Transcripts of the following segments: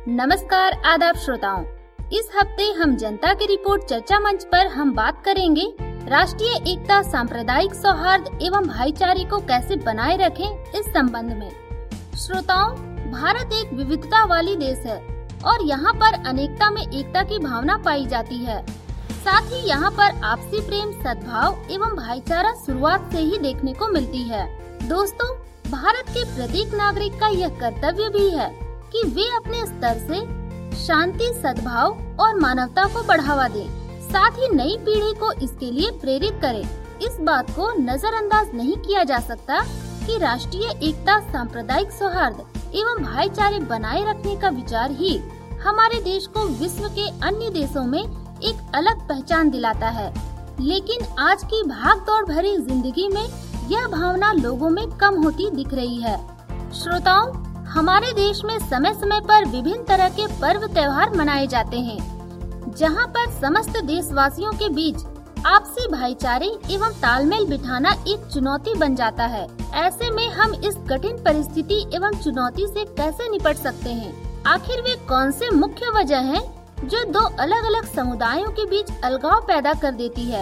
नमस्कार आदाब श्रोताओं, इस हफ्ते हम जनता की रिपोर्ट चर्चा मंच पर हम बात करेंगे राष्ट्रीय एकता, सांप्रदायिक सौहार्द एवं भाईचारे को कैसे बनाए रखें इस संबंध में। श्रोताओं, भारत एक विविधता वाली देश है और यहाँ पर अनेकता में एकता की भावना पाई जाती है। साथ ही यहाँ पर आपसी प्रेम, सद्भाव एवं भाईचारा शुरुआत से ही देखने को मिलती है। दोस्तों, भारत के प्रत्येक नागरिक का यह कर्तव्य भी है कि वे अपने स्तर से शांति, सद्भाव और मानवता को बढ़ावा दें। साथ ही नई पीढ़ी को इसके लिए प्रेरित करें। इस बात को नजरअंदाज नहीं किया जा सकता कि राष्ट्रीय एकता, सांप्रदायिक सौहार्द एवं भाईचारे बनाए रखने का विचार ही हमारे देश को विश्व के अन्य देशों में एक अलग पहचान दिलाता है। लेकिन आज की भाग-दौड़ भरी जिंदगी में यह भावना लोगों में कम होती दिख रही है। श्रोताओं, हमारे देश में समय समय पर विभिन्न तरह के पर्व त्योहार मनाए जाते हैं, जहां पर समस्त देशवासियों के बीच आपसी भाईचारे एवं तालमेल बिठाना एक चुनौती बन जाता है। ऐसे में हम इस कठिन परिस्थिति एवं चुनौती से कैसे निपट सकते हैं? आखिर वे कौन से मुख्य वजह हैं जो दो अलग अलग समुदायों के बीच अलगाव पैदा कर देती है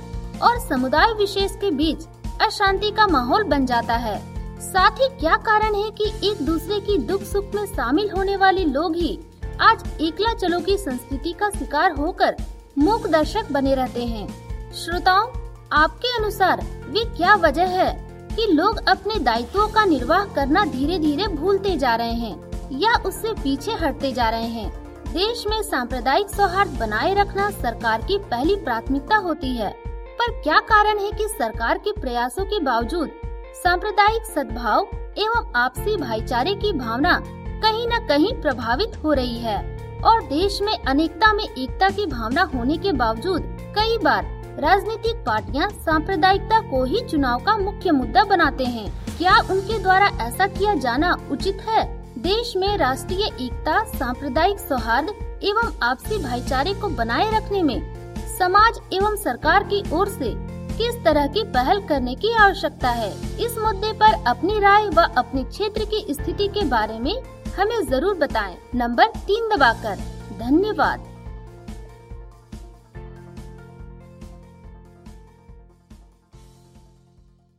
और समुदाय विशेष के बीच अशांति का माहौल बन जाता है? साथ ही क्या कारण है कि एक दूसरे की दुख सुख में शामिल होने वाले लोग ही आज एकला चलो की संस्कृति का शिकार होकर मूक दर्शक बने रहते हैं? श्रोताओं, आपके अनुसार वे क्या वजह है कि लोग अपने दायित्वों का निर्वाह करना धीरे धीरे भूलते जा रहे हैं या उससे पीछे हटते जा रहे हैं? देश में सांप्रदायिक सौहार्द बनाए रखना सरकार की पहली प्राथमिकता होती है, पर क्या कारण है कि सरकार के प्रयासों के बावजूद सांप्रदायिक सद्भाव एवं आपसी भाईचारे की भावना कहीं न कहीं प्रभावित हो रही है और देश में अनेकता में एकता की भावना होने के बावजूद कई बार राजनीतिक पार्टियां सांप्रदायिकता को ही चुनाव का मुख्य मुद्दा बनाते हैं? क्या उनके द्वारा ऐसा किया जाना उचित है? देश में राष्ट्रीय एकता, सांप्रदायिक सौहार्द एवं आपसी भाईचारे को बनाए रखने में समाज एवं सरकार की ओर से किस तरह की पहल करने की आवश्यकता है? इस मुद्दे पर अपनी राय व अपने क्षेत्र की स्थिति के बारे में हमें जरूर बताएं। नंबर 3 दबाकर। धन्यवाद।